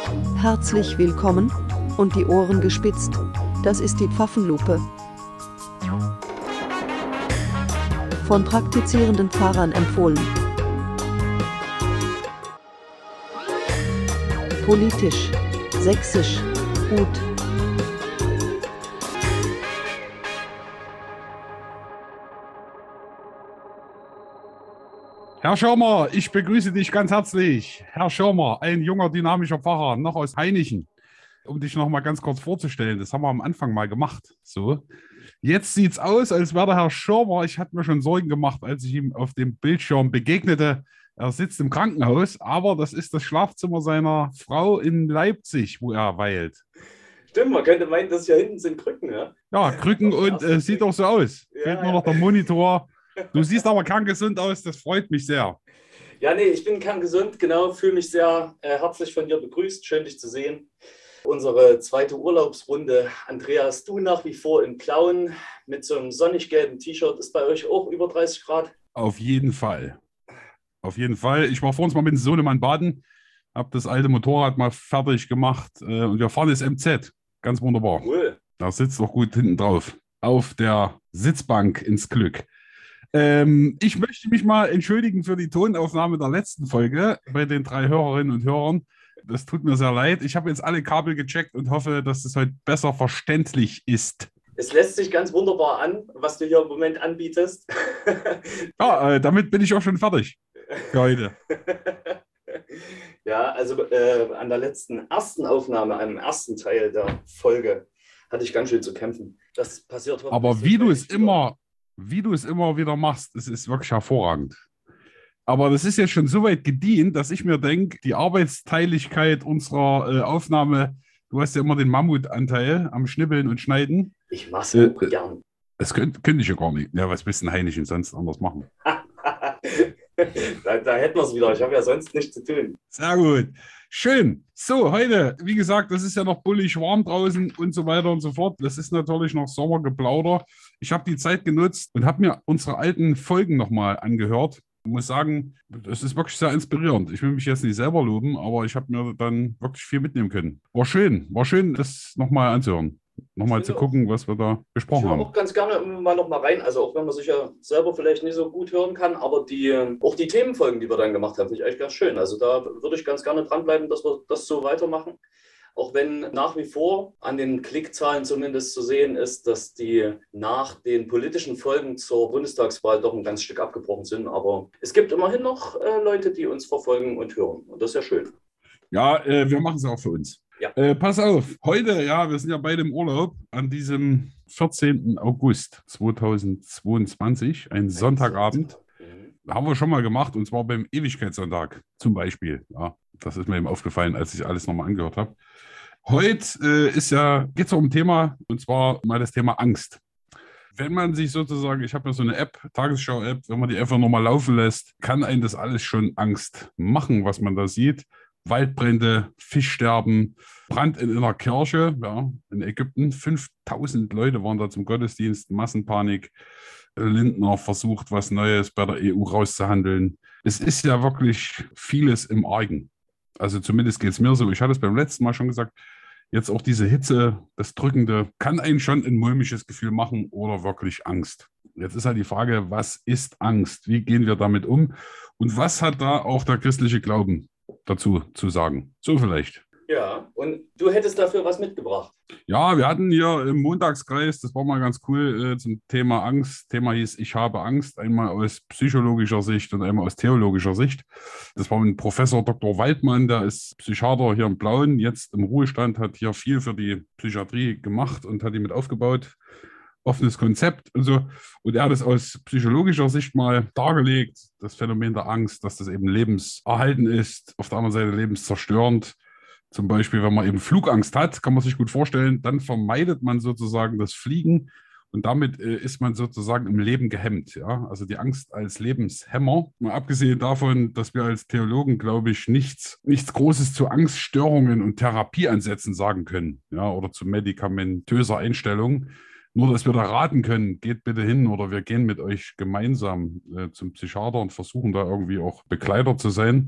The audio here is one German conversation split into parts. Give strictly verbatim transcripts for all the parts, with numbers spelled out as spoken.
Herzlich willkommen und die Ohren gespitzt. Das ist die Pfaffenlupe. Von praktizierenden Pfarrern empfohlen. Politisch, sächsisch, gut. Herr Schirmer, ich begrüße dich ganz herzlich. Herr Schirmer, ein junger, dynamischer Pfarrer, noch aus Hainichen. Um dich noch mal ganz kurz vorzustellen, das haben wir am Anfang mal gemacht. So. Jetzt sieht es aus, als wäre der Herr Schirmer, ich hatte mir schon Sorgen gemacht, als ich ihm auf dem Bildschirm begegnete. Er sitzt im Krankenhaus, aber das ist das Schlafzimmer seiner Frau in Leipzig, wo er weilt. Stimmt, man könnte meinen, dass hier hinten sind Krücken, ja? Ja, Krücken und äh, sieht auch so aus. Ja, Fehlt nur ja. noch der Monitor. Du siehst aber kerngesund aus, das freut mich sehr. Ja, nee, ich bin kerngesund, genau, fühle mich sehr äh, herzlich von dir begrüßt, schön dich zu sehen. Unsere zweite Urlaubsrunde. Andreas, du nach wie vor in Plauen mit so einem sonnig-gelben T-Shirt. Ist bei euch auch über dreißig Grad? Auf jeden Fall. Auf jeden Fall. Ich war vor uns mal mit dem Sohnemann baden, habe das alte Motorrad mal fertig gemacht äh, und wir fahren das M Z. Ganz wunderbar. Cool. Da sitzt doch gut hinten drauf. Auf der Sitzbank ins Glück. Ähm, ich möchte mich mal entschuldigen für die Tonaufnahme der letzten Folge bei den drei Hörerinnen und Hörern. Das tut mir sehr leid. Ich habe jetzt alle Kabel gecheckt und hoffe, dass es heute besser verständlich ist. Es lässt sich ganz wunderbar an, was du hier im Moment anbietest. Ja, äh, damit bin ich auch schon fertig für heute. Ja, also äh, an der letzten ersten Aufnahme, am ersten Teil der Folge, hatte ich ganz schön zu kämpfen. Das passiert hoffentlich Aber so wie du schnell es nicht wieder. immer, wie du es immer wieder machst, es ist wirklich hervorragend. Aber das ist jetzt schon so weit gediehen, dass ich mir denke, die Arbeitsteiligkeit unserer äh, Aufnahme, du hast ja immer den Mammutanteil am Schnibbeln und Schneiden. Ich mach's Äh, auch gern. Das könnte könnt ich ja gar nicht. Ja, was bist denn Heinischen sonst anders machen? da, da hätten wir es wieder. Ich habe ja sonst nichts zu tun. Sehr gut. Schön. So, heute, wie gesagt, das ist ja noch bullig warm draußen und so weiter und so fort. Das ist natürlich noch Sommergeplauder. Ich habe die Zeit genutzt und habe mir unsere alten Folgen nochmal angehört. Ich muss sagen, das ist wirklich sehr inspirierend. Ich will mich jetzt nicht selber loben, aber ich habe mir dann wirklich viel mitnehmen können. War schön, war schön, das nochmal anzuhören. Nochmal Ich zu finde gucken, was wir da Ich besprochen höre haben. auch ganz gerne immer mal noch mal rein, also auch wenn man sich ja selber vielleicht nicht so gut hören kann, aber die, auch die Themenfolgen, die wir dann gemacht haben, finde ich eigentlich ganz schön. Also da würde ich ganz gerne dranbleiben, dass wir das so weitermachen. Auch wenn nach wie vor an den Klickzahlen zumindest zu sehen ist, dass die nach den politischen Folgen zur Bundestagswahl doch ein ganz Stück abgebrochen sind. Aber es gibt immerhin noch äh, Leute, die uns verfolgen und hören. Und das ist ja schön. Ja, äh, wir machen es auch für uns. Ja. Äh, pass auf, heute, ja, wir sind ja beide im Urlaub, an diesem vierzehnten August zweitausendzweiundzwanzig, ein Sonntagabend, Mhm. haben wir schon mal gemacht, und zwar beim Ewigkeitssonntag zum Beispiel. Ja, das ist mir eben aufgefallen, als ich alles nochmal angehört habe. Heute äh, ist ja, geht es um ein Thema, und zwar mal das Thema Angst. Wenn man sich sozusagen, ich habe ja so eine App, Tagesschau-App, wenn man die einfach nochmal laufen lässt, kann einen das alles schon Angst machen, was man da sieht. Waldbrände, Fischsterben, Brand in einer Kirche, ja, in Ägypten. fünftausend Leute waren da zum Gottesdienst, Massenpanik. Lindner versucht, was Neues bei der E U rauszuhandeln. Es ist ja wirklich vieles im Argen. Also zumindest geht es mir so. Ich hatte es beim letzten Mal schon gesagt, jetzt auch diese Hitze, das Drückende, kann einen schon ein mulmiges Gefühl machen oder wirklich Angst. Jetzt ist halt die Frage, was ist Angst? Wie gehen wir damit um? Und was hat da auch der christliche Glauben dazu zu sagen? So vielleicht. Ja, und du hättest dafür was mitgebracht. Ja, wir hatten hier im Montagskreis, das war mal ganz cool, äh, zum Thema Angst. Thema hieß Ich habe Angst, einmal aus psychologischer Sicht und einmal aus theologischer Sicht. Das war mit Professor Doktor Waldmann, der ist Psychiater hier in Plauen, jetzt im Ruhestand, hat hier viel für die Psychiatrie gemacht und hat die mit aufgebaut. Offenes Konzept und so. Und er hat es aus psychologischer Sicht mal dargelegt, das Phänomen der Angst, dass das eben lebenserhaltend ist, auf der anderen Seite lebenszerstörend. Zum Beispiel, wenn man eben Flugangst hat, kann man sich gut vorstellen, dann vermeidet man sozusagen das Fliegen und damit äh, ist man sozusagen im Leben gehemmt. Ja? Also die Angst als Lebenshemmer. Mal abgesehen davon, dass wir als Theologen, glaube ich, nichts, nichts Großes zu Angststörungen und Therapieansätzen sagen können, ja? Oder zu medikamentöser Einstellung. Nur, dass wir da raten können, geht bitte hin oder wir gehen mit euch gemeinsam äh, zum Psychiater und versuchen da irgendwie auch Begleiter zu sein.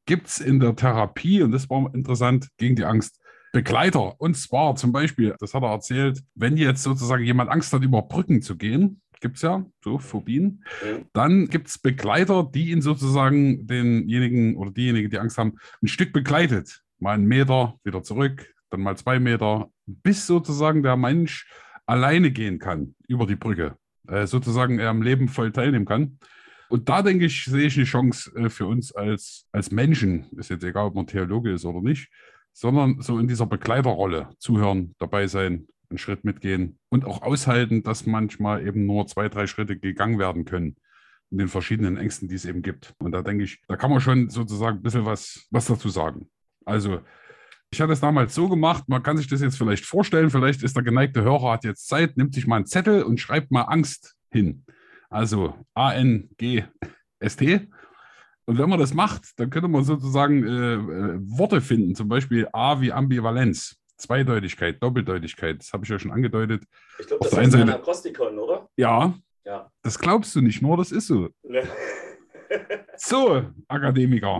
gibt es in der Therapie, und das war interessant, gegen die Angst, Begleiter. Und zwar zum Beispiel, das hat er erzählt, wenn jetzt sozusagen jemand Angst hat, über Brücken zu gehen, gibt es ja so Phobien, Mhm. dann gibt es Begleiter, die ihn sozusagen denjenigen oder diejenigen, die Angst haben, ein Stück begleitet. Mal einen Meter, wieder zurück, dann mal zwei Meter, bis sozusagen der Mensch alleine gehen kann über die Brücke. Äh, sozusagen er am Leben voll teilnehmen kann. Und da denke ich, sehe ich eine Chance äh, für uns als, als Menschen, ist jetzt egal, ob man Theologe ist oder nicht, sondern so in dieser Begleiterrolle zuhören, dabei sein, einen Schritt mitgehen und auch aushalten, dass manchmal eben nur zwei, drei Schritte gegangen werden können in den verschiedenen Ängsten, die es eben gibt. Und da denke ich, da kann man schon sozusagen ein bisschen was, was dazu sagen. Also ich hatte es damals so gemacht, man kann sich das jetzt vielleicht vorstellen, vielleicht ist der geneigte Hörer, hat jetzt Zeit, nimmt sich mal einen Zettel und schreibt mal Angst hin. Also A N G S T. Und wenn man das macht, dann könnte man sozusagen äh, äh, Worte finden, zum Beispiel A wie Ambivalenz, Zweideutigkeit, Doppeldeutigkeit, das habe ich ja schon angedeutet. Ich glaube, Auf das der heißt einen Seite- Anakostikon, oder? Ja, Ja. das glaubst du nicht nur, das ist so. So, Akademiker.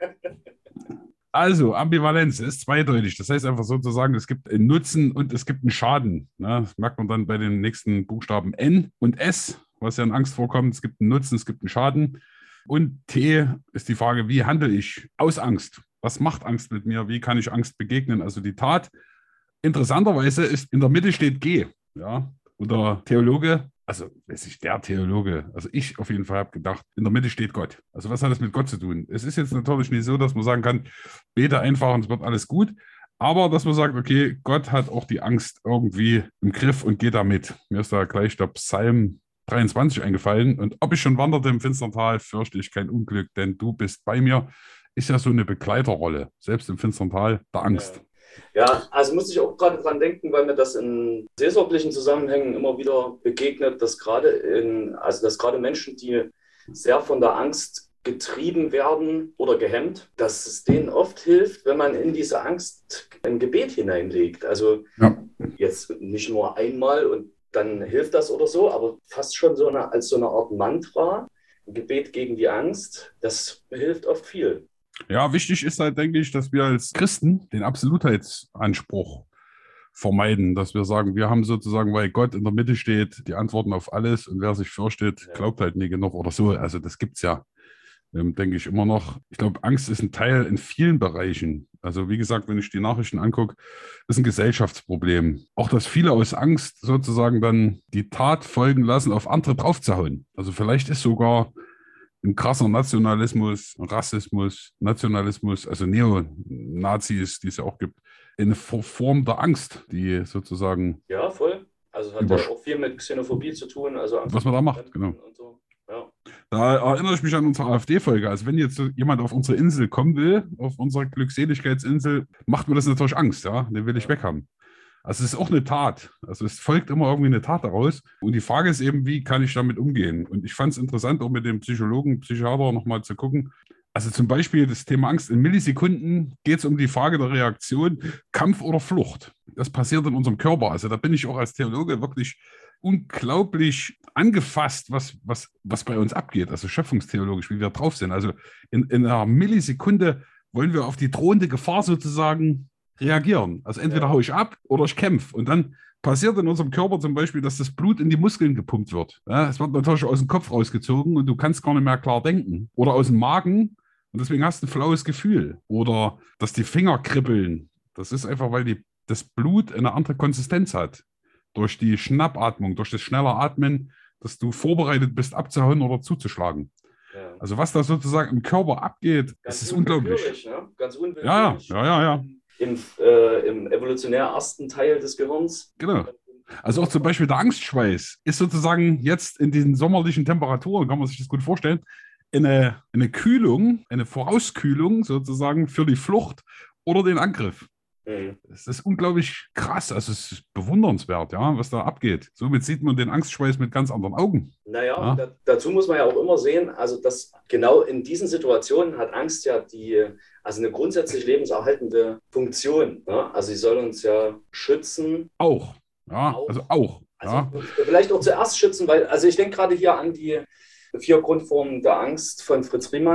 Also, Ambivalenz ist zweideutig. Das heißt einfach sozusagen, es gibt einen Nutzen und es gibt einen Schaden. Ne? Das merkt man dann bei den nächsten Buchstaben N und S, was ja in Angst vorkommt. Es gibt einen Nutzen, es gibt einen Schaden. Und T ist die Frage, wie handle ich aus Angst? Was macht Angst mit mir? Wie kann ich Angst begegnen? Also die Tat. Interessanterweise ist in der Mitte steht G. Ja? Und der Theologe, also weiß ich, der Theologe, also ich auf jeden Fall habe gedacht, in der Mitte steht Gott. Also was hat das mit Gott zu tun? Es ist jetzt natürlich nicht so, dass man sagen kann, bete einfach und es wird alles gut. Aber dass man sagt, okay, Gott hat auch die Angst irgendwie im Griff und geht da mit. Mir ist da gleich der Psalm dreiundzwanzig eingefallen. Und ob ich schon wanderte im finstern Tal, fürchte ich kein Unglück, denn du bist bei mir, ist ja so eine Begleiterrolle, selbst im finstern Tal der Angst. Ja. Ja, also muss ich auch gerade dran denken, weil mir das in seelsorglichen Zusammenhängen immer wieder begegnet, dass gerade in, also dass gerade Menschen, die sehr von der Angst getrieben werden oder gehemmt, dass es denen oft hilft, wenn man in diese Angst ein Gebet hineinlegt. Also Ja. jetzt nicht nur einmal und dann hilft das oder so, aber fast schon so eine, als so eine Art Mantra, ein Gebet gegen die Angst, das hilft oft viel. Ja, wichtig ist halt, denke ich, dass wir als Christen den Absolutheitsanspruch vermeiden, dass wir sagen, wir haben sozusagen, weil Gott in der Mitte steht, die Antworten auf alles und wer sich fürchtet, Ja. glaubt halt nie genug oder so. Also das gibt es ja, ähm, denke ich, immer noch. Ich glaube, Angst ist ein Teil in vielen Bereichen. Also wie gesagt, wenn ich die Nachrichten angucke, ist ein Gesellschaftsproblem. Auch, dass viele aus Angst sozusagen dann die Tat folgen lassen, auf andere draufzuhauen. Also vielleicht ist sogar ein krasser Nationalismus, Rassismus, Nationalismus, also Neonazis, die es ja auch gibt, eine Form der Angst, die sozusagen, Ja, voll. Also hat ja Übersch- auch viel mit Xenophobie zu tun. Also Angst was man da vor macht, Fremden genau. und so. Ja. Da erinnere ich mich an unsere AfD-Folge. Also wenn jetzt so jemand auf unsere Insel kommen will, auf unserer Glückseligkeitsinsel, macht mir das natürlich Angst, ja, den will ich Ja. weghaben. Also es ist auch eine Tat. Also es folgt immer irgendwie eine Tat daraus. Und die Frage ist eben, wie kann ich damit umgehen? Und ich fand es interessant, auch mit dem Psychologen, Psychiater nochmal zu gucken. Also zum Beispiel das Thema Angst. In Millisekunden geht es um die Frage der Reaktion, Kampf oder Flucht. Das passiert in unserem Körper. Also da bin ich auch als Theologe wirklich unglaublich angefasst, was, was, was bei uns abgeht. Also schöpfungstheologisch, wie wir drauf sind. Also in, in einer Millisekunde wollen wir auf die drohende Gefahr sozusagen reagieren. Also entweder Ja. haue ich ab oder ich kämpfe. Und dann passiert in unserem Körper zum Beispiel, dass das Blut in die Muskeln gepumpt wird. Ja, es wird natürlich aus dem Kopf rausgezogen und du kannst gar nicht mehr klar denken. Oder aus dem Magen und deswegen hast du ein flaues Gefühl. Oder dass die Finger kribbeln. Das ist einfach, weil die, das Blut eine andere Konsistenz hat. Durch die Schnappatmung, durch das schnelle Atmen, dass du vorbereitet bist, abzuhauen oder zuzuschlagen. Ja. Also was da sozusagen im Körper abgeht, das ist unglaublich. unwillkürlich, ne? Ganz unwillkürlich. Ja, ja, ja, ja. Im, äh, Im evolutionär ersten Teil des Gehirns. Genau. Also auch zum Beispiel der Angstschweiß ist sozusagen jetzt in diesen sommerlichen Temperaturen, kann man sich das gut vorstellen, eine, eine Kühlung, eine Vorauskühlung sozusagen für die Flucht oder den Angriff. Mhm. Das ist unglaublich krass, also es ist bewundernswert, ja, was da abgeht. Somit sieht man den Angstschweiß mit ganz anderen Augen. Naja, Ja. und da, dazu muss man ja auch immer sehen, also dass genau in diesen Situationen hat Angst ja die, also eine grundsätzlich lebenserhaltende Funktion. Ne? Also sie soll uns ja schützen. Auch, ja, Auch. also auch. Also Ja. vielleicht auch zuerst schützen, weil, also ich denke gerade hier an die vier Grundformen der Angst von Fritz Riemann.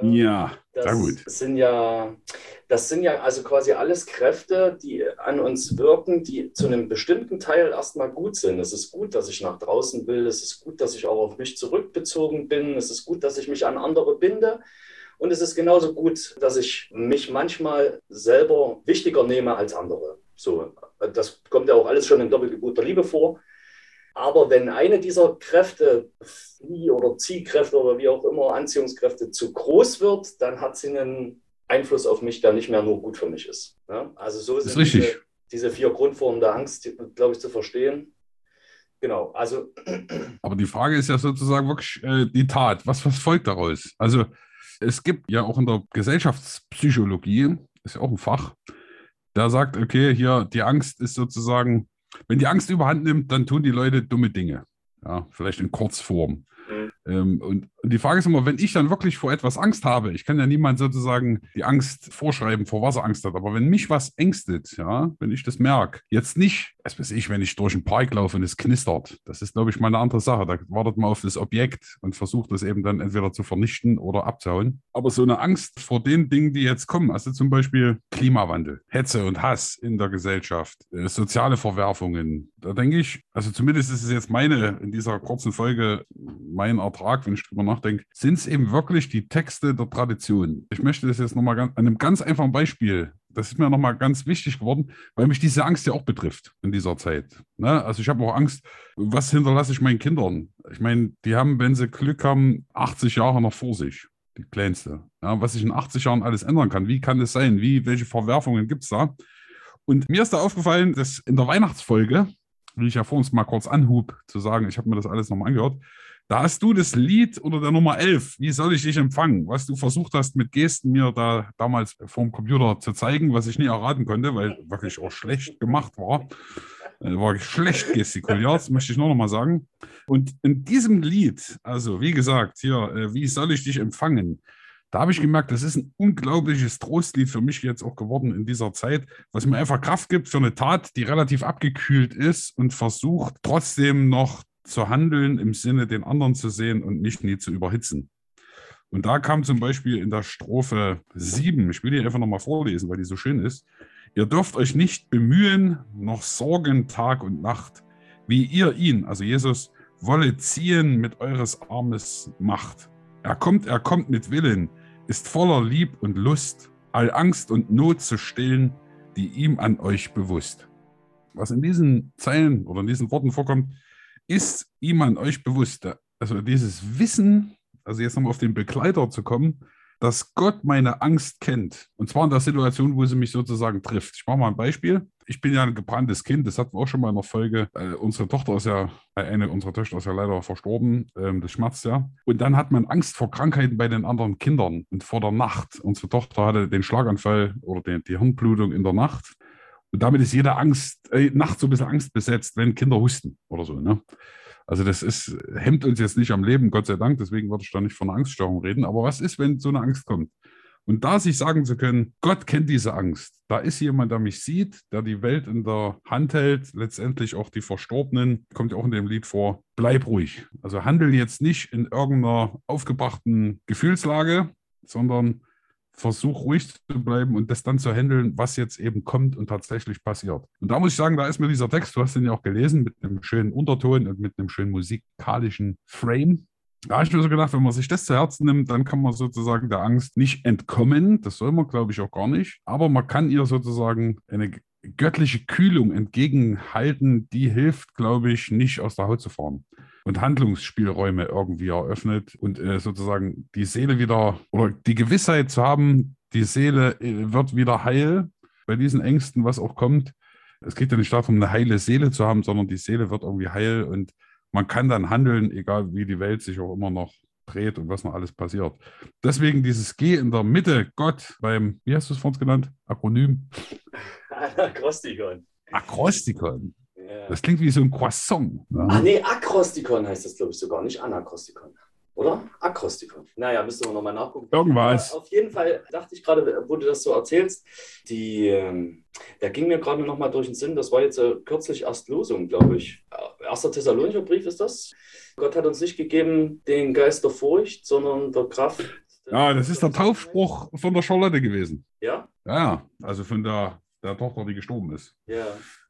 Ja, sehr Das gut. sind ja, das sind ja also quasi alles Kräfte, die an uns wirken, die zu einem bestimmten Teil erstmal gut sind. Es ist gut, dass ich nach draußen will. Es ist gut, dass ich auch auf mich zurückbezogen bin. Es ist gut, dass ich mich an andere binde. Und es ist genauso gut, dass ich mich manchmal selber wichtiger nehme als andere. So, das kommt ja auch alles schon in Doppelgebot der Liebe vor. Aber wenn eine dieser Kräfte, Flie- oder Ziehkräfte oder wie auch immer, Anziehungskräfte zu groß wird, dann hat sie einen Einfluss auf mich, der nicht mehr nur gut für mich ist. Ja? Also so Das ist sind richtig. diese, diese vier Grundformen der Angst, glaube ich, zu verstehen. Genau, also Aber die Frage ist ja sozusagen wirklich äh, die Tat. Was, was folgt daraus? Also es gibt ja auch in der Gesellschaftspsychologie, ist ja auch ein Fach, der sagt, okay, hier die Angst ist sozusagen, wenn die Angst überhand nimmt, dann tun die Leute dumme Dinge. Ja, vielleicht in Kurzform. mhm. Ähm, und, und die Frage ist immer, wenn ich dann wirklich vor etwas Angst habe, ich kann ja niemand sozusagen die Angst vorschreiben, vor was er Angst hat, aber wenn mich was ängstet, ja, wenn ich das merke, jetzt nicht, was weiß ich, wenn ich durch den Park laufe und es knistert, das ist, glaube ich, mal eine andere Sache. Da wartet man auf das Objekt und versucht es eben dann entweder zu vernichten oder abzuhauen. Aber so eine Angst vor den Dingen, die jetzt kommen, also zum Beispiel Klimawandel, Hetze und Hass in der Gesellschaft, äh, soziale Verwerfungen, da denke ich, also zumindest ist es jetzt meine, in dieser kurzen Folge, mein Ertrag, wenn ich drüber nachdenke, sind es eben wirklich die Texte der Tradition. Ich möchte das jetzt nochmal an einem ganz einfachen Beispiel, das ist mir nochmal ganz wichtig geworden, weil mich diese Angst ja auch betrifft in dieser Zeit. Ne? Also ich habe auch Angst, was hinterlasse ich meinen Kindern? Ich meine, die haben, wenn sie Glück haben, achtzig Jahre noch vor sich, die kleinste. Ja, was sich in achtzig Jahren alles ändern kann, wie kann das sein? Wie, welche Verwerfungen gibt es da? Und mir ist da aufgefallen, dass in der Weihnachtsfolge, wie ich ja vor uns mal kurz anhub, zu sagen, ich habe mir das alles nochmal angehört, da hast du das Lied unter der Nummer elf, wie soll ich dich empfangen, was du versucht hast mit Gesten mir da damals vor dem Computer zu zeigen, was ich nie erraten konnte, weil wirklich auch schlecht gemacht war. War schlecht gestikuliert, das möchte ich nur noch mal sagen. Und in diesem Lied, also wie gesagt, hier, wie soll ich dich empfangen, da habe ich gemerkt, das ist ein unglaubliches Trostlied für mich jetzt auch geworden in dieser Zeit, was mir einfach Kraft gibt für eine Tat, die relativ abgekühlt ist und versucht trotzdem noch zu handeln im Sinne, den anderen zu sehen und mich nie zu überhitzen. Und da kam zum Beispiel in der Strophe sieben, ich will die einfach nochmal vorlesen, weil die so schön ist: Ihr dürft euch nicht bemühen, noch sorgen Tag und Nacht, wie ihr ihn, also Jesus, wolle ziehen mit eures Armes Macht. Er kommt, er kommt mit Willen, ist voller Lieb und Lust, all Angst und Not zu stillen, die ihm an euch bewusst. Was in diesen Zeilen oder in diesen Worten vorkommt, ist ihm an euch bewusst. Also dieses Wissen, also jetzt nochmal auf den Begleiter zu kommen, dass Gott meine Angst kennt. Und zwar in der Situation, wo sie mich sozusagen trifft. Ich mache mal ein Beispiel. Ich bin ja ein gebranntes Kind, das hatten wir auch schon mal in der Folge. Äh, unsere Tochter ist ja, eine unserer Töchter ist ja leider verstorben, ähm, das schmerzt ja. Und dann hat man Angst vor Krankheiten bei den anderen Kindern und vor der Nacht. Unsere Tochter hatte den Schlaganfall oder die, die Hirnblutung in der Nacht. Und damit ist jede Angst, äh, Nacht so ein bisschen Angst besetzt, wenn Kinder husten oder so. Ne? Also das ist, hemmt uns jetzt nicht am Leben, Gott sei Dank. Deswegen würde ich da nicht von einer Angststörung reden. Aber was ist, wenn so eine Angst kommt? Und da sich sagen zu können, Gott kennt diese Angst. Da ist jemand, der mich sieht, der die Welt in der Hand hält, letztendlich auch die Verstorbenen, kommt ja auch in dem Lied vor, bleib ruhig. Also handel jetzt nicht in irgendeiner aufgebrachten Gefühlslage, sondern versuch ruhig zu bleiben und das dann zu handeln, was jetzt eben kommt und tatsächlich passiert. Und da muss ich sagen, da ist mir dieser Text, du hast den ja auch gelesen, mit einem schönen Unterton und mit einem schönen musikalischen Frame. Da habe ich mir so gedacht, wenn man sich das zu Herzen nimmt, dann kann man sozusagen der Angst nicht entkommen. Das soll man, glaube ich, auch gar nicht. Aber man kann ihr sozusagen eine göttliche Kühlung entgegenhalten, die hilft, glaube ich, nicht aus der Haut zu fahren. Und Handlungsspielräume irgendwie eröffnet und äh, sozusagen die Seele wieder oder die Gewissheit zu haben, die Seele äh, wird wieder heil bei diesen Ängsten, was auch kommt. Es geht ja nicht darum, eine heile Seele zu haben, sondern die Seele wird irgendwie heil und man kann dann handeln, egal wie die Welt sich auch immer noch dreht und was noch alles passiert. Deswegen dieses G in der Mitte, Gott beim, wie hast du es vorhin genannt? Akronym? Akrostikon. Akrostikon. Ja. Das klingt wie so ein Croissant. Ja. Ach nee, Akrostikon heißt das, glaube ich, sogar, nicht Anakrostikon. Oder? Akrostikon. Naja, müssen wir nochmal nachgucken. Irgendwas. Aber auf jeden Fall dachte ich gerade, wo du das so erzählst, die, ähm, da ging mir gerade nochmal durch den Sinn, das war jetzt äh, kürzlich erst Losung, glaube ich. Erster Thessalonicher Brief ist das. Gott hat uns nicht gegeben den Geist der Furcht, sondern der Kraft, Ja, das ist der Taufspruch von der Charlotte gewesen. Ja? Ja, also von der, der Tochter, die gestorben ist. Ja.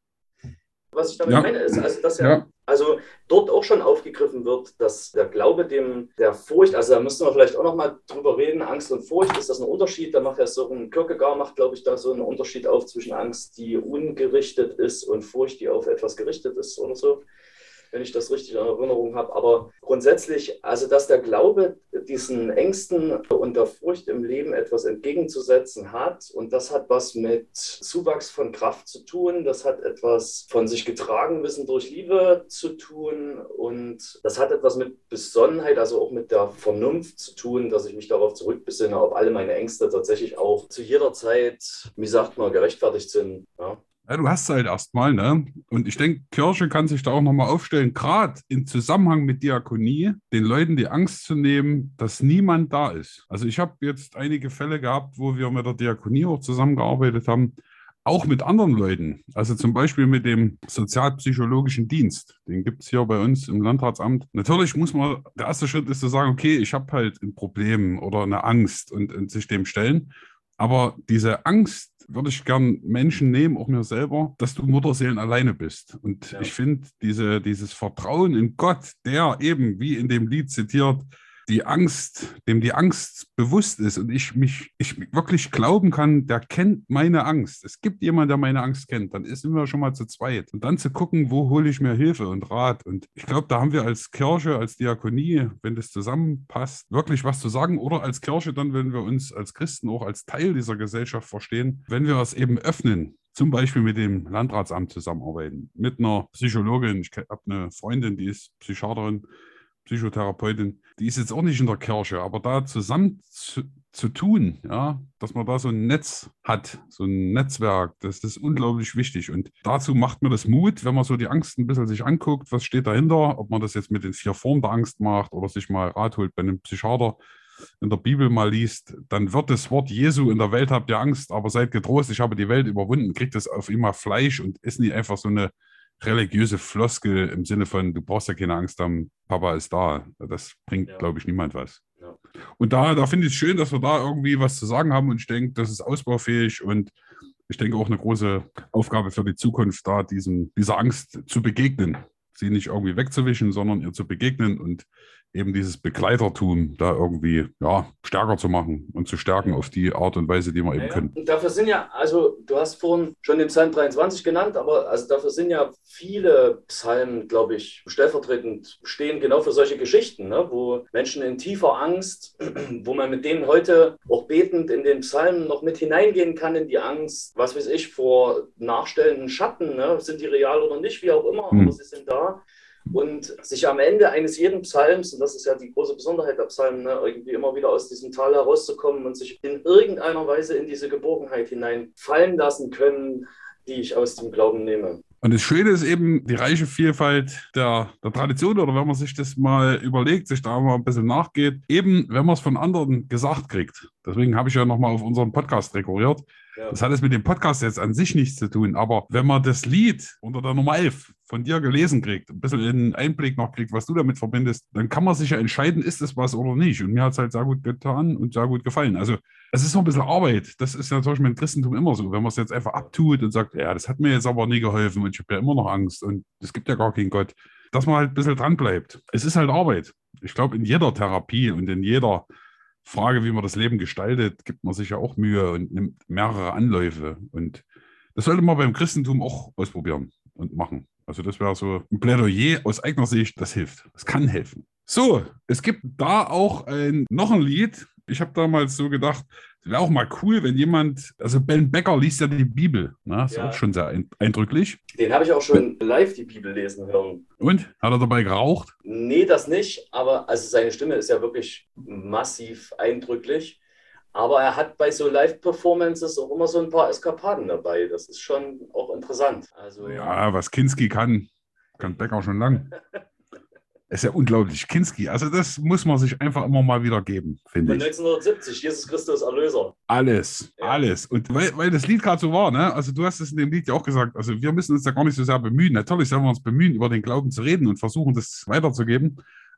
Was ich damit Ja. meine, ist, also, dass ja, Ja. also dort auch schon aufgegriffen wird, dass der Glaube dem, der Furcht, also da müssten wir vielleicht auch nochmal drüber reden, Angst und Furcht, ist das ein Unterschied? Da macht ja so ein Kierkegaard, macht, glaube ich, da so einen Unterschied auf zwischen Angst, die ungerichtet ist und Furcht, die auf etwas gerichtet ist oder so, wenn ich das richtig in Erinnerung habe. Aber grundsätzlich, also dass der Glaube diesen Ängsten und der Furcht im Leben etwas entgegenzusetzen hat, und das hat was mit Zuwachs von Kraft zu tun, das hat etwas von sich getragen wissen durch Liebe zu tun, und das hat etwas mit Besonnenheit, also auch mit der Vernunft zu tun, dass ich mich darauf zurückbesinne, ob alle meine Ängste tatsächlich auch zu jeder Zeit, wie sagt man, gerechtfertigt sind. Ja. Ja, du hast es halt erstmal, ne? Und ich denke, Kirche kann sich da auch nochmal aufstellen, gerade im Zusammenhang mit Diakonie, den Leuten die Angst zu nehmen, dass niemand da ist. Also ich habe jetzt einige Fälle gehabt, wo wir mit der Diakonie auch zusammengearbeitet haben, auch mit anderen Leuten. Also zum Beispiel mit dem Sozialpsychologischen Dienst. Den gibt es hier bei uns im Landratsamt. Natürlich muss man, der erste Schritt ist zu sagen, okay, ich habe halt ein Problem oder eine Angst und, und sich dem stellen. Aber diese Angst würde ich gern Menschen nehmen, auch mir selber, dass du Mutterseelen alleine bist. Und Ja. ich finde, diese, dieses Vertrauen in Gott, der eben, wie in dem Lied zitiert, die Angst, dem die Angst bewusst ist und ich mich, ich wirklich glauben kann, der kennt meine Angst. Es gibt jemanden, der meine Angst kennt, dann sind wir schon mal zu zweit. Und dann zu gucken, wo hole ich mir Hilfe und Rat. Und ich glaube, da haben wir als Kirche, als Diakonie, wenn das zusammenpasst, wirklich was zu sagen. Oder als Kirche dann, wenn wir uns als Christen auch als Teil dieser Gesellschaft verstehen, wenn wir es eben öffnen. Zum Beispiel mit dem Landratsamt zusammenarbeiten, mit einer Psychologin. Ich habe eine Freundin, die ist Psychiaterin, Psychotherapeutin, die ist jetzt auch nicht in der Kirche, aber da zusammen zu, zu tun, ja, dass man da so ein Netz hat, so ein Netzwerk, das ist unglaublich wichtig. Und dazu macht mir das Mut, wenn man so die Angst ein bisschen sich anguckt, was steht dahinter, ob man das jetzt mit den vier Formen der Angst macht oder sich mal Rat holt bei einem Psychiater, in der Bibel mal liest, dann wird das Wort Jesu: in der Welt habt ihr Angst, aber seid getrost, ich habe die Welt überwunden, kriegt das auf immer Fleisch und ist nicht einfach so eine religiöse Floskel im Sinne von, du brauchst ja keine Angst haben, Papa ist da. Das bringt, Ja. glaube ich, niemand was. Ja. Und da, da finde ich es schön, dass wir da irgendwie was zu sagen haben, und ich denke, das ist ausbaufähig und ich denke auch eine große Aufgabe für die Zukunft, da diesem, dieser Angst zu begegnen. Sie nicht irgendwie wegzuwischen, sondern ihr zu begegnen und eben dieses Begleitertum da irgendwie ja, stärker zu machen und zu stärken auf die Art und Weise, die wir eben Ja, ja. können. Und dafür sind ja, also du hast vorhin schon den Psalm dreiundzwanzig genannt, aber also dafür sind ja viele Psalmen, glaube ich, stellvertretend stehen genau für solche Geschichten, ne? Wo Menschen in tiefer Angst, wo man mit denen heute auch betend in den Psalmen noch mit hineingehen kann in die Angst, was weiß ich, vor nachstellenden Schatten, ne? Sind die real oder nicht, wie auch immer, Hm. aber sie sind da. Und sich am Ende eines jeden Psalms, und das ist ja die große Besonderheit der Psalmen, ne, irgendwie immer wieder aus diesem Tal herauszukommen und sich in irgendeiner Weise in diese Geborgenheit hinein fallen lassen können, die ich aus dem Glauben nehme. Und das Schöne ist eben die reiche Vielfalt der, der Tradition, oder wenn man sich das mal überlegt, sich da mal ein bisschen nachgeht, eben wenn man es von anderen gesagt kriegt. Deswegen habe ich ja nochmal auf unseren Podcast rekurriert. Ja. Das hat jetzt mit dem Podcast jetzt an sich nichts zu tun, aber wenn man das Lied unter der Nummer elf von dir gelesen kriegt, ein bisschen einen Einblick noch kriegt, was du damit verbindest, dann kann man sich ja entscheiden, ist es was oder nicht. Und mir hat es halt sehr gut getan und sehr gut gefallen. Also es ist so ein bisschen Arbeit. Das ist ja natürlich mit dem Christentum immer so. Wenn man es jetzt einfach abtut und sagt, ja, das hat mir jetzt aber nie geholfen und ich habe ja immer noch Angst und es gibt ja gar keinen Gott, dass man halt ein bisschen dran bleibt. Es ist halt Arbeit. Ich glaube, in jeder Therapie und in jeder Frage, wie man das Leben gestaltet, gibt man sich ja auch Mühe und nimmt mehrere Anläufe. Und das sollte man beim Christentum auch ausprobieren und machen. Also das wäre so ein Plädoyer aus eigener Sicht, das hilft. Das kann helfen. So, es gibt da auch ein, noch ein Lied. Ich habe damals so gedacht, es wäre auch mal cool, wenn jemand, also Ben Becker liest ja die Bibel. Ne? Das ist Ja. auch schon sehr eindrücklich. Den habe ich auch schon live die Bibel lesen hören. Und? Hat er dabei geraucht? Nee, das nicht, aber also seine Stimme ist ja wirklich massiv eindrücklich. Aber er hat bei so Live-Performances auch immer so ein paar Eskapaden dabei. Das ist schon auch interessant. Also, Ja, was Kinski kann, kann Becker schon lang. Ist ja unglaublich. Kinski, also das muss man sich einfach immer mal wieder geben, finde Von ich. neunzehnhundertsiebzig, Jesus Christus Erlöser. Alles, Ja. alles. Und weil, weil das Lied gerade so war, ne? Also du hast es in dem Lied ja auch gesagt, also wir müssen uns da gar nicht so sehr bemühen. Natürlich sollen wir uns bemühen, über den Glauben zu reden und versuchen, das weiterzugeben.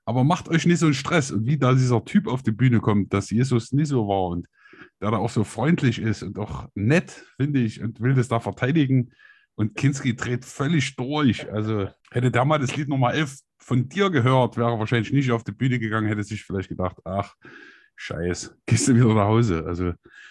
Aber macht euch nicht so einen Stress. Und wie da dieser Typ auf die Bühne kommt, dass Jesus nicht so war und der da auch so freundlich ist und auch nett, finde ich, und will das da verteidigen. Und Kinski dreht völlig durch. Also hätte der mal das Lied Nummer elf von dir gehört, wäre er wahrscheinlich nicht auf die Bühne gegangen, hätte sich vielleicht gedacht, ach, scheiß, gehst du wieder nach Hause. Also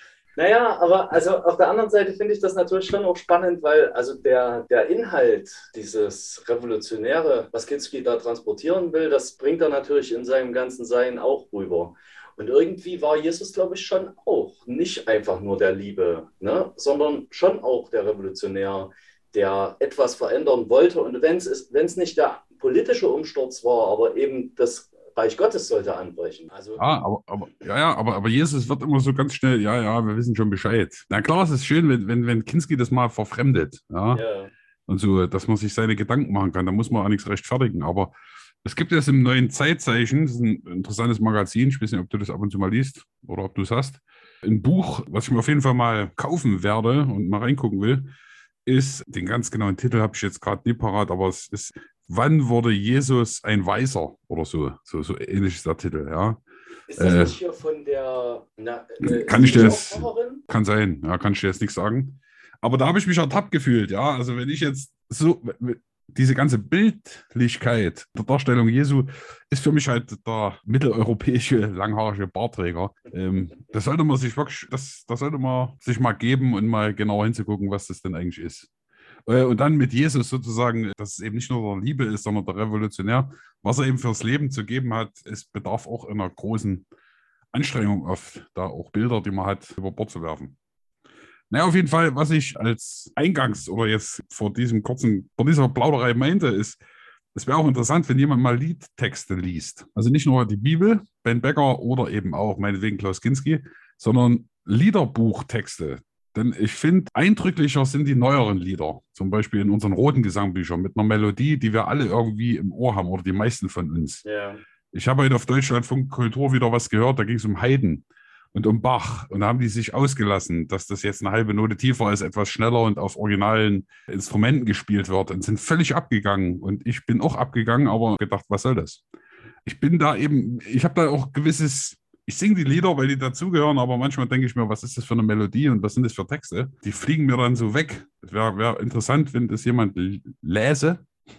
Naja, aber also auf der anderen Seite finde ich das natürlich schon auch spannend, weil also der, der Inhalt, dieses Revolutionäre, was Kinski da transportieren will, das bringt er natürlich in seinem ganzen Sein auch rüber. Und irgendwie war Jesus, glaube ich, schon auch nicht einfach nur der Liebe, ne? Sondern schon auch der Revolutionär, der etwas verändern wollte. Und wenn es wenn es nicht der politische Umsturz war, aber eben das Reich Gottes sollte anbrechen. Also, ja, aber, aber, ja, ja, aber, aber Jesus wird immer so ganz schnell, ja, ja, wir wissen schon Bescheid. Na klar, es ist schön, wenn, wenn, wenn Kinski das mal verfremdet, ja, ja. und so, dass man sich seine Gedanken machen kann. Da muss man auch nichts rechtfertigen. Aber es gibt jetzt im neuen Zeitzeichen, das ist ein interessantes Magazin, ich weiß nicht, ob du das ab und zu mal liest oder ob du es hast, ein Buch, was ich mir auf jeden Fall mal kaufen werde und mal reingucken will, ist, den ganz genauen Titel habe ich jetzt gerade nicht parat, aber es ist Wann wurde Jesus ein Weiser oder so? So, so ähnlich ist der Titel, ja. Ist das Äh, nicht hier von der. Na, äh, kann ist ich die dir nicht jetzt, auch Pfarrerin? kann sein, ja, kann ich dir jetzt nichts sagen. Aber da habe ich mich ertappt gefühlt, ja. Also wenn ich jetzt so, diese ganze Bildlichkeit der Darstellung Jesu ist für mich halt der mitteleuropäische langhaarige Bartträger. Ähm, das sollte man sich wirklich, das, das sollte man sich mal geben und mal genauer hinzugucken, was das denn eigentlich ist. Und dann mit Jesus sozusagen, dass es eben nicht nur der Liebe ist, sondern der Revolutionär, was er eben fürs Leben zu geben hat, es bedarf auch einer großen Anstrengung oft, da auch Bilder, die man hat, über Bord zu werfen. Naja, auf jeden Fall, was ich als Eingangs- oder jetzt vor diesem kurzen, vor dieser Plauderei meinte, ist, es wäre auch interessant, wenn jemand mal Liedtexte liest. Also nicht nur die Bibel, Ben Becker oder eben auch meinetwegen Klaus Kinski, sondern Liederbuchtexte. Denn ich finde, eindrücklicher sind die neueren Lieder, zum Beispiel in unseren roten Gesangbüchern mit einer Melodie, die wir alle irgendwie im Ohr haben oder die meisten von uns. Ja. Ich habe heute auf Deutschlandfunk Kultur wieder was gehört, da ging es um Haydn und um Bach. Und da haben die sich ausgelassen, dass das jetzt eine halbe Note tiefer ist, etwas schneller und auf originalen Instrumenten gespielt wird und sind völlig abgegangen. Und ich bin auch abgegangen, aber gedacht, was soll das? Ich bin da eben, ich habe da auch gewisses... Ich singe die Lieder, weil die dazugehören, aber manchmal denke ich mir, was ist das für eine Melodie und was sind das für Texte? Die fliegen mir dann so weg. Es wäre wär interessant, wenn das jemand läse,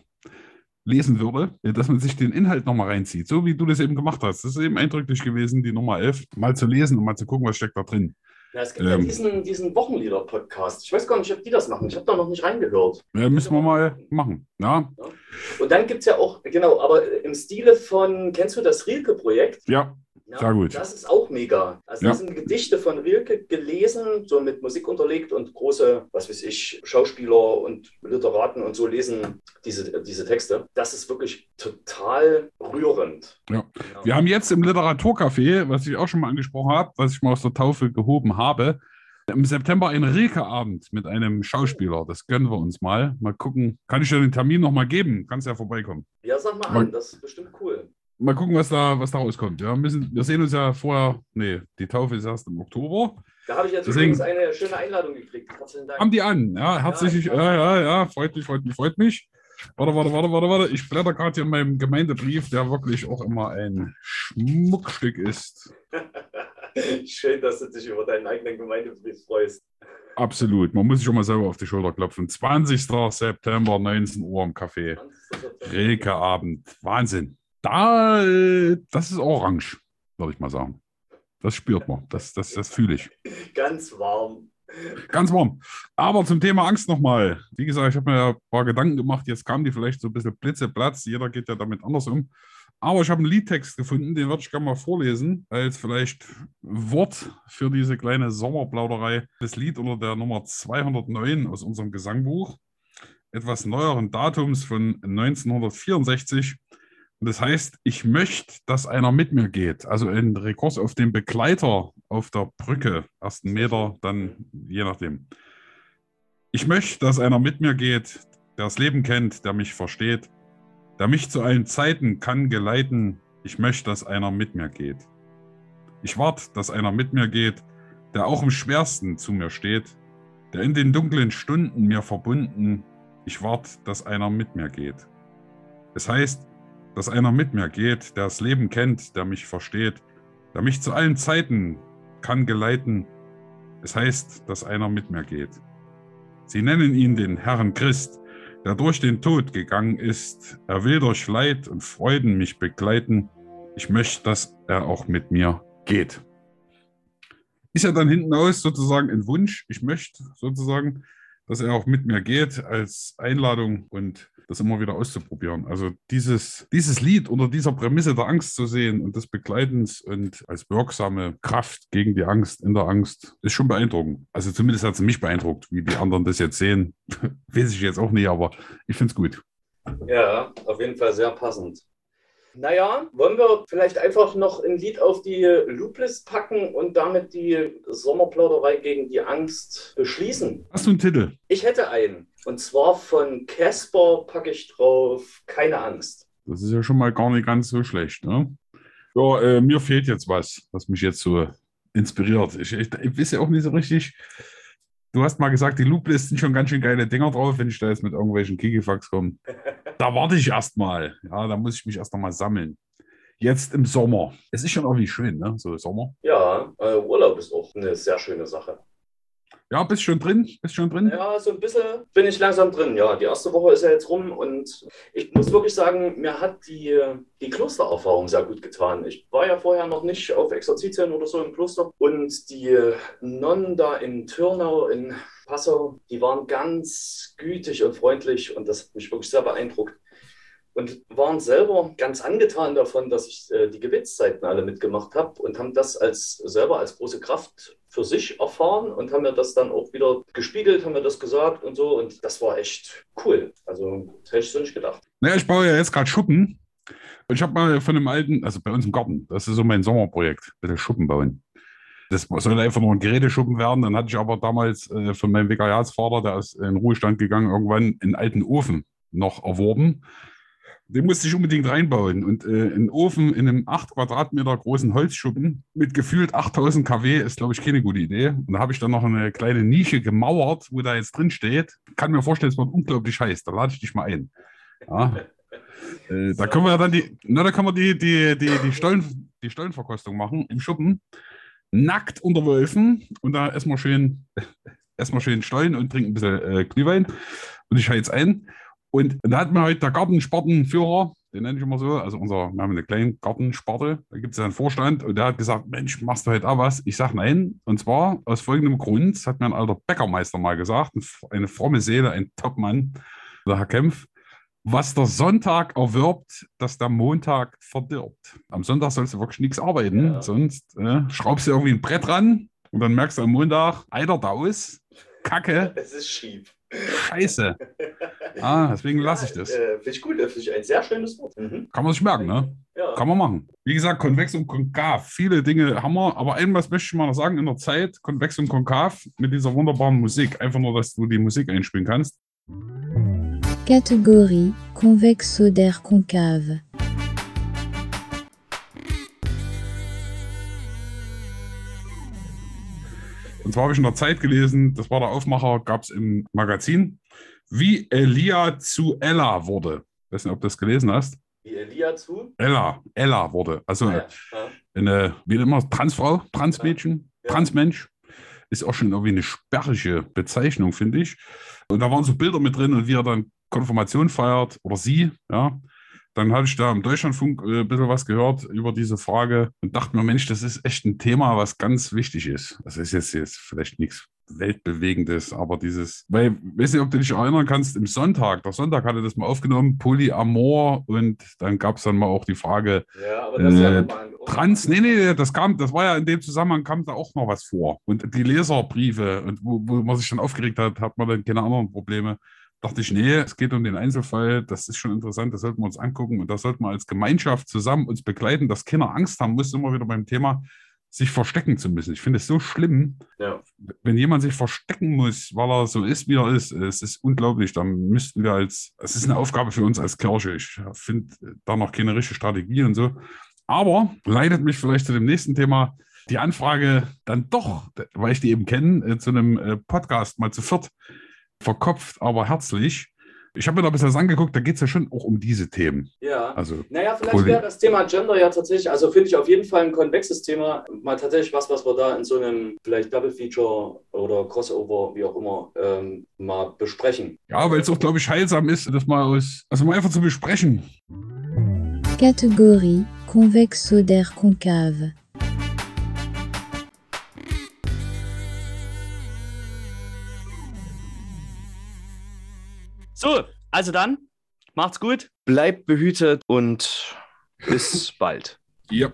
lesen würde, dass man sich den Inhalt nochmal reinzieht, so wie du das eben gemacht hast. Das ist eben eindrücklich gewesen, die Nummer elf, mal zu lesen und mal zu gucken, was steckt da drin. Ja, es gibt Ähm, ja diesen, diesen Wochenlieder-Podcast. Ich weiß gar nicht, ob die das machen. Ich habe da noch nicht reingehört. Ja, müssen wir mal machen. Ja, Ja. Und dann gibt es ja auch, genau, aber im Stile von, kennst du das Rilke-Projekt? ja, Ja, sehr gut. das ist auch mega. Also Ja. das sind Gedichte von Rilke gelesen, so mit Musik unterlegt und große, was weiß ich, Schauspieler und Literaten und so lesen diese, diese Texte. Das ist wirklich total rührend. Ja. Wir haben jetzt im Literaturcafé, was ich auch schon mal angesprochen habe, was ich mal aus der Taufe gehoben habe, im September einen Rilke-Abend mit einem Schauspieler. Das gönnen wir uns mal. Mal gucken. Kann ich dir den Termin nochmal geben? Kannst ja vorbeikommen. Ja, sag mal Mal- an, das ist bestimmt cool. Mal gucken, was da, was da rauskommt. Ja, wir, müssen, wir sehen uns ja vorher. Nee, die Taufe ist erst im Oktober. Da habe ich jetzt Deswegen- übrigens eine schöne Einladung gekriegt. Herzlichen Dank. Haben die an. Ja, herzlich. Ja, Ja, ja, ja. Freut mich, freut mich, freut mich. Warte, warte, warte, warte, warte. Ich blätter gerade hier in meinem Gemeindebrief, der wirklich auch immer ein Schmuckstück ist. Schön, dass du dich über deinen eigenen Gemeindebrief freust. Absolut. Man muss sich schon mal selber auf die Schulter klopfen. zwanzigster September, neunzehn Uhr im Café. Rilke-Abend. Wahnsinn. Da, äh, das ist orange, würde ich mal sagen. Das spürt man. Das, das, das fühle ich. Ganz warm. Ganz warm. Aber zum Thema Angst nochmal. Wie gesagt, ich habe mir ja ein paar Gedanken gemacht. Jetzt kamen die vielleicht so ein bisschen blitzeplatz. Jeder geht ja damit anders um. Aber ich habe einen Liedtext gefunden, den würde ich gerne mal vorlesen, als vielleicht Wort für diese kleine Sommerplauderei. Das Lied unter der Nummer zweihundertneun aus unserem Gesangbuch. Etwas neueren Datums von neunzehnhundertvierundsechzig. Und das heißt, ich möchte, dass einer mit mir geht. Also ein Rekurs auf den Begleiter auf der Brücke. Ersten Meter, dann je nachdem. Ich möchte, dass einer mit mir geht, der das Leben kennt, der mich versteht, der mich zu allen Zeiten kann geleiten. Ich möchte, dass einer mit mir geht. Ich warte, dass einer mit mir geht, der auch im Schwersten zu mir steht, der in den dunklen Stunden mir verbunden. Ich warte, dass einer mit mir geht. Es heißt, dass einer mit mir geht, der das Leben kennt, der mich versteht, der mich zu allen Zeiten kann geleiten. Es heißt, dass einer mit mir geht. Sie nennen ihn den Herrn Christ, der durch den Tod gegangen ist. Er will durch Leid und Freuden mich begleiten. Ich möchte, dass er auch mit mir geht. Ist ja dann hinten aus sozusagen ein Wunsch. Ich möchte sozusagen, dass er auch mit mir geht als Einladung und das immer wieder auszuprobieren. Also dieses, dieses Lied unter dieser Prämisse der Angst zu sehen und des Begleitens und als wirksame Kraft gegen die Angst, in der Angst, ist schon beeindruckend. Also zumindest hat es mich beeindruckt. Wie die anderen das jetzt sehen, weiß ich jetzt auch nicht, aber ich finde es gut. Ja, auf jeden Fall sehr passend. Naja, wollen wir vielleicht einfach noch ein Lied auf die Looplist packen und damit die Sommerplauderei gegen die Angst beschließen? Hast du einen Titel? Ich hätte einen. Und zwar von Casper packe ich drauf Keine Angst. Das ist ja schon mal gar nicht ganz so schlecht, ne? Ja, äh, mir fehlt jetzt was, was mich jetzt so inspiriert. Ich, ich, ich weiß ja auch nicht so richtig. Du hast mal gesagt, die Looplist sind schon ganz schön geile Dinger drauf, wenn ich da jetzt mit irgendwelchen Kikifax komme. Da warte ich erst mal. Ja, da muss ich mich erst noch mal sammeln. Jetzt im Sommer. Es ist schon irgendwie schön, ne? So Sommer. Ja, äh, Urlaub ist auch eine sehr schöne Sache. Ja, bist schon drin? Bist schon drin? Ja, so ein bisschen bin ich langsam drin. Ja, die erste Woche ist ja jetzt rum und ich muss wirklich sagen, mir hat die, die Klostererfahrung sehr gut getan. Ich war ja vorher noch nicht auf Exerzitien oder so im Kloster und die Nonnen da in Türnau, in Passau, die waren ganz gütig und freundlich und das hat mich wirklich sehr beeindruckt. Und waren selber ganz angetan davon, dass ich äh, die Gebetszeiten alle mitgemacht habe und haben das als selber als große Kraft für sich erfahren und haben mir das dann auch wieder gespiegelt, haben mir das gesagt und so. Und das war echt cool. Also das hätte ich so nicht gedacht. Naja, ich baue ja jetzt gerade Schuppen. Und ich habe mal von einem alten, also bei uns im Garten, das ist so mein Sommerprojekt, ein bisschen Schuppen bauen. Das soll einfach nur ein Geräteschuppen werden. Dann hatte ich aber damals äh, von meinem Vikariatsvater, der ist in Ruhestand gegangen, irgendwann einen alten Ofen noch erworben. Den musste ich unbedingt reinbauen. Und äh, ein Ofen in einem acht Quadratmeter großen Holzschuppen mit gefühlt achttausend Kilowatt ist, glaube ich, keine gute Idee. Und da habe ich dann noch eine kleine Nische gemauert, wo da jetzt drin steht. Kann mir vorstellen, es wird unglaublich heiß. Da lade ich dich mal ein. Ja. Äh, da können wir dann die, na, da können wir die, die, die, die, Stollen, die Stollenverkostung machen im Schuppen. Nackt unter Wölfen. Und da erstmal schön, erstmal schön Stollen und trinken ein bisschen äh, Glühwein. Und ich heiz ein. Und da hat mir heute der Gartenspartenführer, den nenne ich immer so, also unser, wir haben eine kleine Gartensparte, da gibt es ja einen Vorstand und der hat gesagt, Mensch, machst du heute auch was? Ich sage nein. Und zwar aus folgendem Grund, das hat mir ein alter Bäckermeister mal gesagt, eine fromme Seele, ein Topmann, der Herr Kempf, was der Sonntag erwirbt, dass der Montag verdirbt. Am Sonntag sollst du wirklich nichts arbeiten, ja. Sonst äh, schraubst du irgendwie ein Brett ran und dann merkst du am Montag, Eider Daus, Kacke. Es ist schief. Scheiße. Ah, deswegen lasse ich das. Äh, Finde ich gut, das ist ein sehr schönes Wort. Mhm. Kann man sich merken, ne? Ja. Kann man machen. Wie gesagt, konvex und konkav. Viele Dinge haben wir, aber irgendwas möchte ich mal noch sagen in der Zeit. Konvex und konkav mit dieser wunderbaren Musik. Einfach nur, dass du die Musik einspielen kannst. Catégorie convexo-der-concave. Und zwar habe ich in der Zeit gelesen, das war der Aufmacher, gab es im Magazin, wie Elia zu Ella wurde. Ich weiß nicht, ob du das gelesen hast. Wie Elia zu? Ella, Ella wurde. Also Ah, ja. Ja. eine, wie immer, Transfrau, Transmädchen, Ja. Transmensch. Ist auch schon irgendwie eine sperrige Bezeichnung, finde ich. Und da waren so Bilder mit drin und wie er dann Konfirmation feiert, oder sie, ja. Dann hatte ich da im Deutschlandfunk äh, ein bisschen was gehört über diese Frage und dachte mir, Mensch, das ist echt ein Thema, was ganz wichtig ist. Das ist jetzt, jetzt vielleicht nichts Weltbewegendes, aber dieses, weil, ich weiß nicht, ob du dich erinnern kannst, im Sonntag, der Sonntag hatte das mal aufgenommen, Polyamor, und dann gab es dann mal auch die Frage, Ja, aber das ist ja äh, nochmal ein- Trans, nee, nee, das kam, das war ja in dem Zusammenhang, kam da auch noch was vor. Und die Leserbriefe, und wo, wo man sich dann aufgeregt hat, hat man dann keine anderen Probleme. Dachte ich, nee, es geht um den Einzelfall, das ist schon interessant, das sollten wir uns angucken und das sollten wir als Gemeinschaft zusammen uns begleiten, dass Kinder Angst haben muss, immer wieder beim Thema, sich verstecken zu müssen. Ich finde es so schlimm, Ja. wenn jemand sich verstecken muss, weil er so ist, wie er ist. Es ist unglaublich, da müssten wir als, es ist eine Aufgabe für uns als Kirche. Ich finde da noch keine richtige Strategie und so. Aber leitet mich vielleicht zu dem nächsten Thema, die Anfrage dann doch, weil ich die eben kenne, zu einem Podcast mal zu viert, verkopft, aber herzlich, Ich habe mir noch ein bisschen das angeguckt, da geht es ja schon auch um diese Themen. Ja, Also, naja, vielleicht Poli- wäre das Thema Gender ja tatsächlich, also finde ich auf jeden Fall ein konvexes Thema, mal tatsächlich was, was wir da in so einem vielleicht Double Feature oder Crossover, wie auch immer, ähm, mal besprechen. Ja, weil es auch, glaube ich, heilsam ist, das mal aus, also mal einfach zu besprechen. Catégorie convexo-d'air-concave. So, also dann, macht's gut, bleibt behütet und bis bald. Ja.